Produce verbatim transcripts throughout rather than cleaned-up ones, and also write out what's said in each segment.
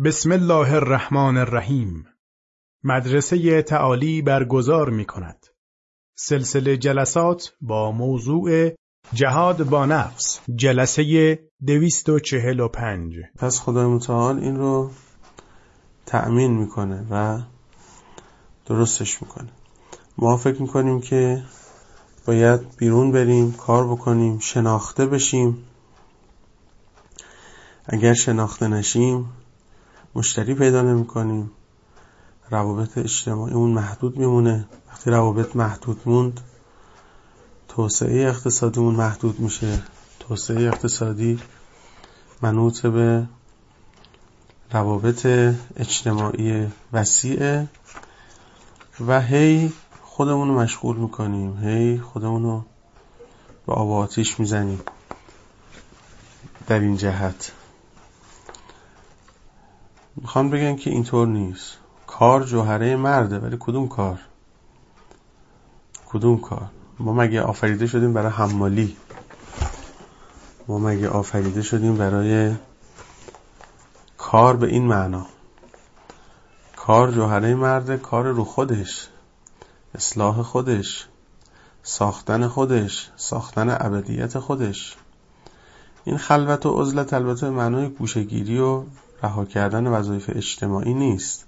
بسم الله الرحمن الرحیم. مدرسه تعالی برگزار می کند سلسله جلسات با موضوع جهاد با نفس، جلسه دویست و چهل و پنج. پس خدای متعال این رو تأمین میکنه و درستش میکنه. ما فکر میکنیم که باید بیرون بریم، کار بکنیم، شناخته بشیم. اگر شناخته نشیم مشتری پیدا نمی کنیم، روابط اجتماعیمون محدود میمونه. وقتی روابط محدود موند توسعه اقتصادیمون محدود میشه. توسعه اقتصادی منوط به روابط اجتماعی وسیعه و هی خودمونو مشغول میکنیم، هی خودمونو به آب و آتیش میزنیم. در این جهت میخوان بگن که اینطور نیست. کار جوهره مرده، ولی کدوم کار؟ کدوم کار؟ ما مگه آفریده شدیم برای حمالی؟ ما مگه آفریده شدیم برای کار به این معنا؟ کار جوهره مرده، کار رو خودش، اصلاح خودش، ساختن خودش، ساختن ابدیت خودش. این خلوت و عزلت البته معنای گوشه‌گیری و رها کردن وظایف اجتماعی نیست.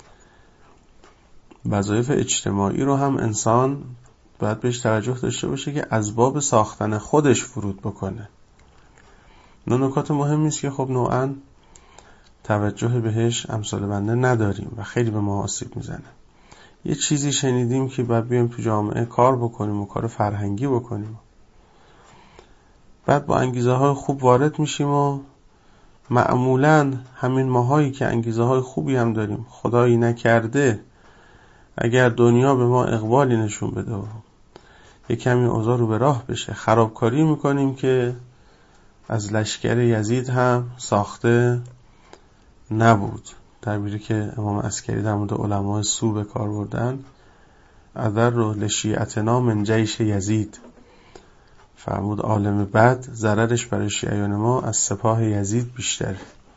وظایف اجتماعی رو هم انسان باید بهش توجه داشته باشه که از باب ساختن خودش فرود بکنه. این نکات مهمی است که خب نوعاً توجه بهش امثال بنده نداریم و خیلی به ما آسیب میزنه. یه چیزی شنیدیم که باید بیایم تو جامعه کار بکنیم و کار فرهنگی بکنیم، بعد با انگیزه های خوب وارد میشیم و معمولاً همین ماهایی که انگیزه های خوبی هم داریم، خدایی نکرده اگر دنیا به ما اقبالی نشون بده و یک کمی اوضاع رو به راه بشه، خرابکاری میکنیم که از لشکر یزید هم ساخته نبود. تعبیری که امام عسکری در مورد علمای سو به کار بردن، اذر رو لشیعتنا من جیش یزید، فرمود عالم بد ضررش برای شیعیان ما از سپاه یزید بیشتره.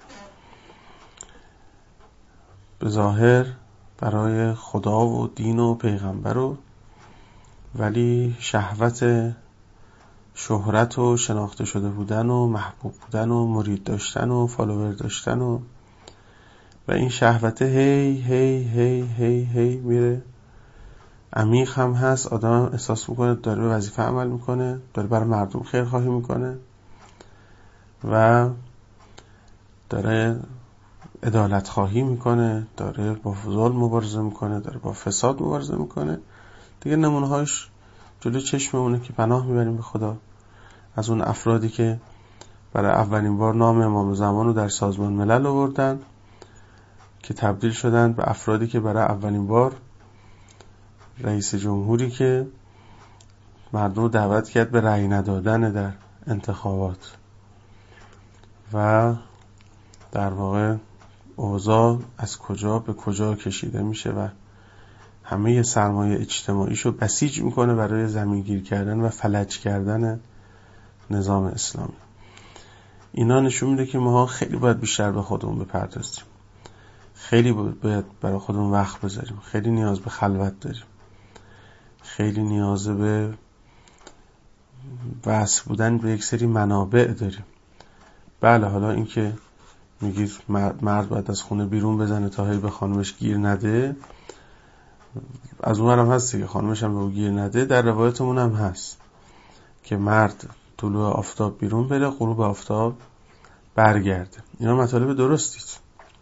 به ظاهر برای خدا و دین و پیغمبر و ولی شهوت شهرت و شناخته شده بودن و محبوب بودن و مرید داشتن و فالوور داشتن و و این شهوت هی هی هی هی هی میره عمیق هم هست. آدم احساس میکنه داره به وظیفه عمل میکنه، داره برای مردم خیرخواهی میکنه و داره عدالت خواهی میکنه، داره با ظلم مبارزه میکنه، داره با فساد مبارزه میکنه. دیگه نمونه‌هاش جلو چشممونه که پناه میبریم به خدا. از اون افرادی که برای اولین بار نام امام زمان رو در سازمان ملل آوردن که تبدیل شدن به افرادی که برای اولین بار رئیس جمهوری که مردم رو دعوت کرد به رأی ندادن در انتخابات و در واقع اوضاع از کجا به کجا کشیده میشه و همه سرمایه اجتماعیشو بسیج میکنه برای زمینگیر کردن و فلج کردن نظام اسلامی. اینا نشون میده که ما خیلی باید بیشتر به خودمون بپردازیم، خیلی باید برای خودمون وقت بذاریم، خیلی نیاز به خلوت داریم، خیلی نیاز به وصل بودن به یک سری منابع داریم. بله، حالا این که میگید مرد باید از خونه بیرون بزنه تا هی به خانمش گیر نده، از اون هم هست که خانمش هم به او گیر نده. در روایتمون هم هست که مرد طلوع آفتاب بیرون بره، غروب آفتاب برگرده. اینا مطالب درستیست.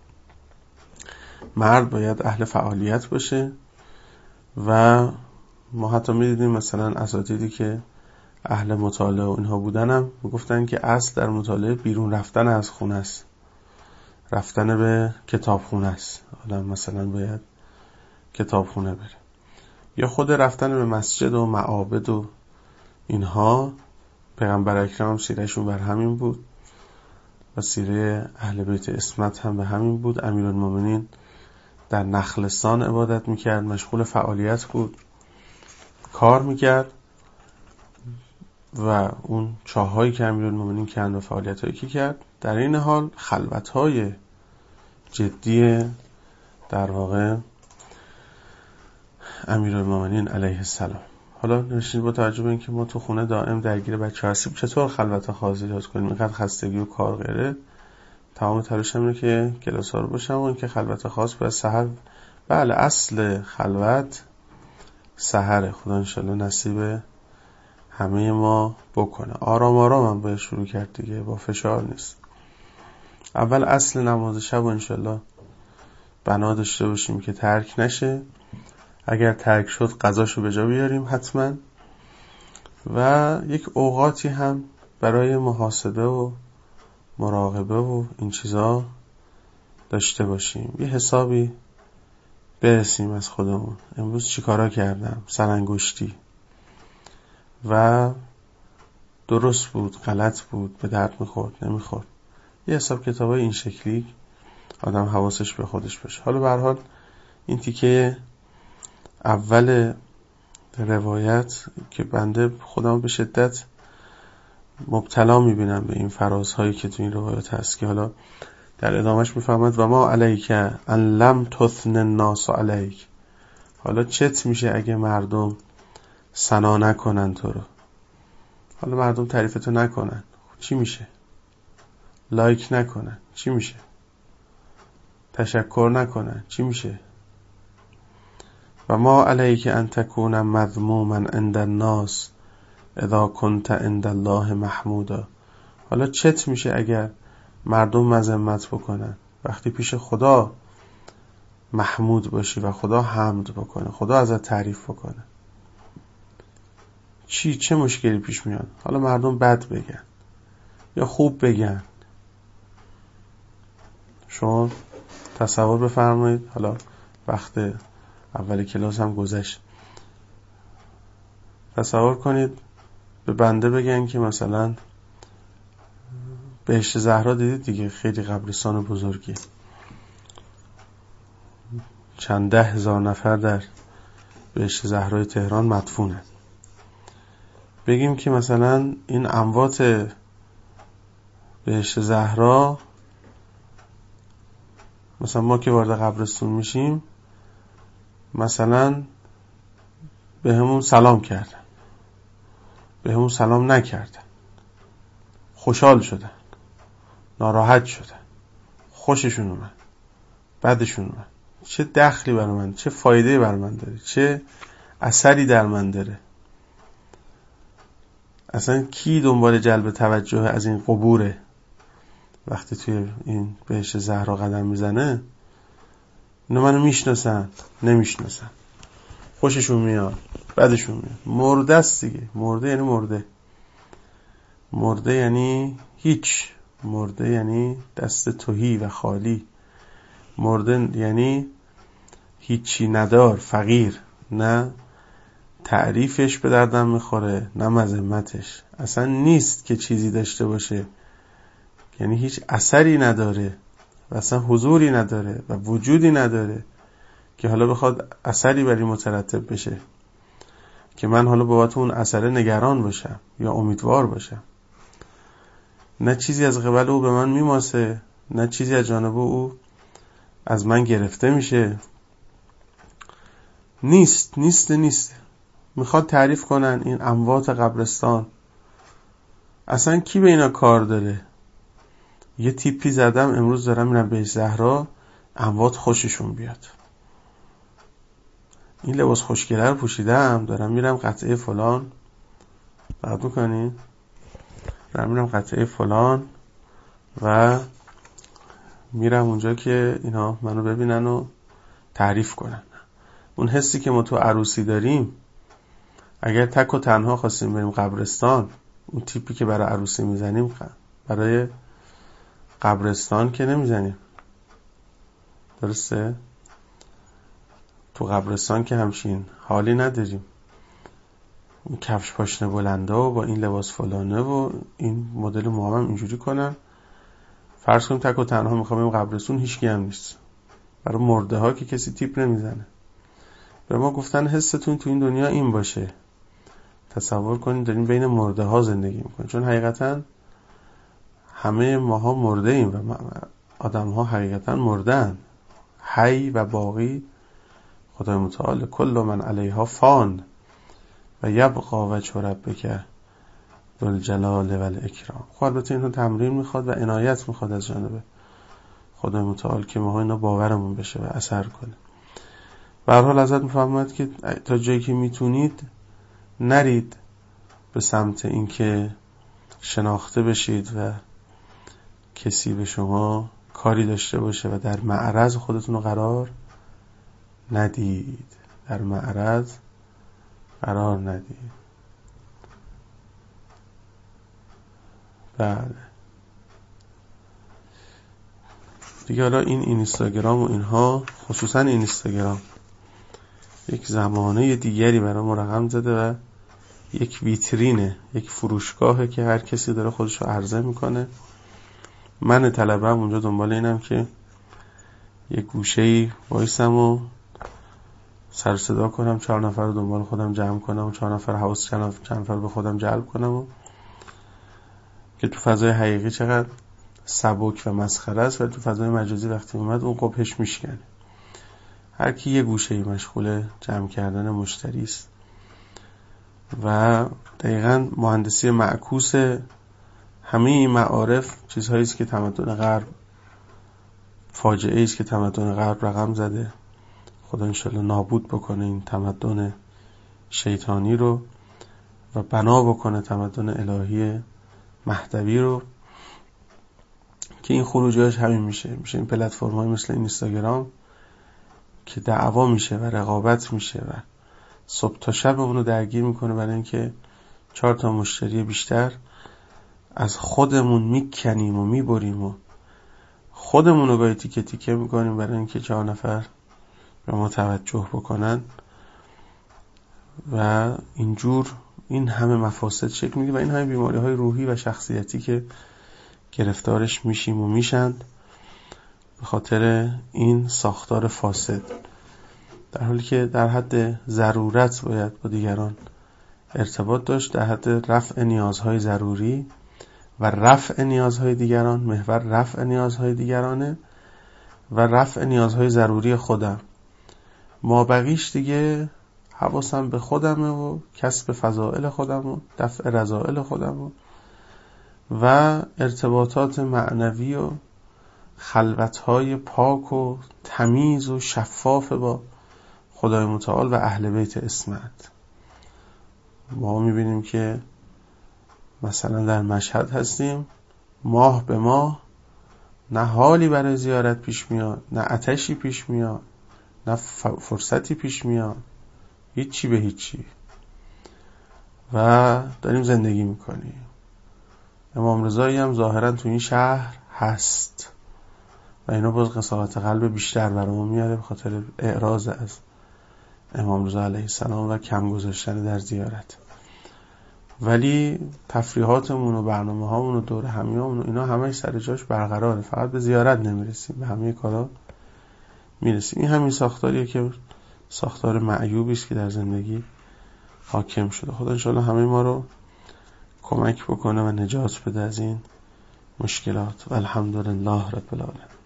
مرد باید اهل فعالیت باشه و ما حتی میدیدیم مثلا اساتیدی که اهل مطالعه و اینها بودن هم میگفتن که اصل در مطالعه بیرون رفتن از خونه است، رفتن به کتابخونه است. آدم مثلا باید کتابخونه بره، یا خود رفتن به مسجد و معابد و اینها. پیغمبر اکرم سیرهشون بر همین بود و سیره اهل بیت عصمت هم به همین بود. امیرالمومنین در نخلستان عبادت میکرد، مشغول فعالیت بود، کار میکرد و اون چاهایی که امیرالمومنین کند و فعالیتایی که کرد، در این حال خلوتهای جدی در واقع امیرالمومنین علیه السلام. حالا نشین با توجه به اینکه ما تو خونه دائم درگیر بچه هستیم، چطور خلوت خاص ایجاد کنیم؟ اینقدر خستگی و کار غیره، تمام تلاشم اینه که کلاس‌ها رو باشم و اینکه خلوت خاص باید سحر. بله اصل خلوت سحر. خدا انشالله نصیب همه ما بکنه. آرام آرام هم باید شروع کرد دیگه، با فشار نیست. اول اصل نماز شب و انشالله بنا داشته باشیم که ترک نشه. اگر ترک شد قضاشو به جا بیاریم حتما. و یک اوقاتی هم برای محاسبه و مراقبه و این چیزا داشته باشیم. یه حسابی برسیم از خودمون، امروز چی کارا کردم، سرانگشتی و درست بود، غلط بود، به درد میخورد، نمیخورد. یه حساب کتابای این شکلی آدم حواسش به خودش باشه. حالا به هر حال این تیکه اول روایت که بنده خودم به شدت مبتلا میبینم به این فرازهایی که تو این روایت هست که حالا در ادامهش میفهمد و ما علیک ان لم تثن الناس علیک. حالا چت میشه اگه مردم ثنا نکنن تو رو؟ حالا مردم تعریفتو نکنن چی میشه؟ لایک نکنن چی میشه؟ تشکر نکنن چی میشه؟ و ما علیک ان تکون مذموما عند الناس اذا کنت عند الله محمودا. حالا چت میشه اگر مردم مذمت بکنن وقتی پیش خدا محمود باشی و خدا حمد بکنه، خدا ازت تعریف بکنه؟ چی چه مشکلی پیش میاد؟ حالا مردم بد بگن یا خوب بگن، شما تصور بفرمایید. حالا وقت اول کلاس هم گذشت، تصور کنید به بنده بگن که مثلا بهشت زهرا دیدید دیگه، خیلی قبرستان بزرگی، چند ده هزار نفر در بهشت زهرای تهران مدفونن. بگیم که مثلا این اموات بهشت زهرا، مثلا ما که وارد قبرستون میشیم مثلا به همون سلام کردن، به همون سلام نکردن، خوشحال شدن، ناراحت شدن، خوششون اومد، بدشون اومد، چه دخلی بر من، چه فایده بر من داره، چه اثری در من داره؟ اصلا کی دنبال جلب توجه از این قبوره؟ وقتی توی این بهشت زهرا قدم میزنه، اینو منو میشناسن نمیشناسن، خوششون میاد بدشون میاد، مرده است دیگه. مرده یعنی مرده، مرده یعنی هیچ، مرده یعنی دست تهی و خالی، مرده یعنی هیچی ندار، فقیر، نه تعریفش به دردم میخوره نه مذمتش، اصلا نیست که چیزی داشته باشه، یعنی هیچ اثری نداره و اصلا حضوری نداره و وجودی نداره که حالا بخواد اثری بر این مترتب بشه که من حالا بابت اون اثر نگران باشم یا امیدوار باشم. نه چیزی از قبل او به من میماسه، نه چیزی از جانب او از من گرفته میشه. نیست نیست نیست. میخواد تعریف کنن این اموات قبرستان، اصلا کی به اینا کار داره؟ یه تیپی زدم امروز دارم میرم بهشت زهرا، اموات خوششون بیاد. این لباس خوشگله رو پوشیدم دارم میرم قطعه فلان، بعد میکنی دارم میرم قطعه فلان و میرم اونجا که اینا منو ببینن و تعریف کنن. اون حسی که ما تو عروسی داریم، اگر تک و تنها خواستیم بریم قبرستان، اون تیپی که برای عروسی میزنیم برای قبرستان که نمیزنیم، درسته؟ تو قبرستان که همچین حالی نداریم. اون کفش پاشنه بلنده و با این لباس فلانه و این مدل موام اینجوری کنن. فرض کنیم تک و تنها میخوام بریم قبرستون، هیچ کی هم نیست. برای مرده ها که کسی تیپ نمیزنه. به ما گفتن حستون تو این دنیا این باشه. تصور کنید داریم بین مرده ها زندگی میکنیم، چون حقیقتا همه ماها مرده ایم و آدم ها حقیقتا مردن. حی و باقی خدای متعال کل من علیها فان و یبقا وجه ربک ذوالجلال و الاکرام. خب البته اینو تمرین میخواد و عنایت میخواد از جانب خدای متعال که ما اینا باورمون بشه و اثر کنه. به هر حال ازت میفهمد که تا جایی که میتونید نرید به سمت اینکه شناخته بشید و کسی به شما کاری داشته باشه و در معرض خودتون رو قرار ندید. در معرض قرار ندید. بله دیگه. حالا این اینستاگرام و اینها، خصوصا اینستاگرام، یک زمانه دیگری برای ما رقم زده و یک ویترینه، یک فروشگاهه که هر کسی داره خودش رو عرضه میکنه. من طلبم اونجا دنبال اینم که یک گوشه‌ای وایسم و سر صدا کنم، چهار نفر رو دنبال خودم جمع کنم و چهار نفر حواس چند نفر به خودم جلب کنم و که تو فضای حقیقی چقدر سبک و مسخره است و تو فضای مجازی وقتی اومد اون قبحش میشکنه. هر کی یه گوشه‌ای مشغول جمع کردن مشتری است و دقیقاً مهندسی معکوس همه این معارف چیزهایی است که تمدن غرب، فاجعه‌ای است که تمدن غرب رقم زده. خدا انشالله نابود بکنه این تمدن شیطانی رو و بنا بکنه تمدن الهی مهدوی رو که این خروجیاش همین میشه میشه این پلتفرم‌های مثل اینستاگرام که دعوا میشه و رقابت میشه و صبح تا شب اونو درگیر میکنه برای اینکه چهار تا مشتری بیشتر از خودمون میکنیم و میبریم و خودمون رو گاهی تیکه تیکه میکنیم برای اینکه چهار نفر به ما توجه بکنن و اینجور این همه مفاسد شکل میگیره و این همه بیماری های روحی و شخصیتی که گرفتارش میشیم و میشند به خاطر این ساختار فاسد، در حالی که در حد ضرورت باید با دیگران ارتباط داشت، در حد رفع نیازهای ضروری و رفع نیازهای دیگران. محور رفع نیازهای دیگرانه و رفع نیازهای ضروری خودم. ما بقیش دیگه حواسم به خودمه و کسب فضائل خودم و دفع رذائل خودم و, و ارتباطات معنوی و خلوتهای پاک و تمیز و شفاف با خدای متعال و اهل بیت اسمت. ما میبینیم که مثلا در مشهد هستیم، ماه به ماه نه حالی برای زیارت پیش میاد، نه آتشی پیش میاد، نه فرصتی پیش میاد، هیچی به هیچی و داریم زندگی میکنیم. امام رضایی هم ظاهرا تو این شهر هست و اینا باز قساوت قلب بیشتر برامون میاره به خاطر اعراض از امام رضا علیه السلام و کم گذاشتن در زیارت. ولی تفریحاتمون و برنامه هامون و دور همیامون و اینا همه سر جاش برقراره، فقط به زیارت نمیرسیم، به همه کارا میرسیم. این همین ساختاریه که ساختار معیوبی است که در زندگی حاکم شده. خدا انشالله همه ما رو کمک بکنه و نجات بده از این مشکلات و الحمدلله رب العالمین.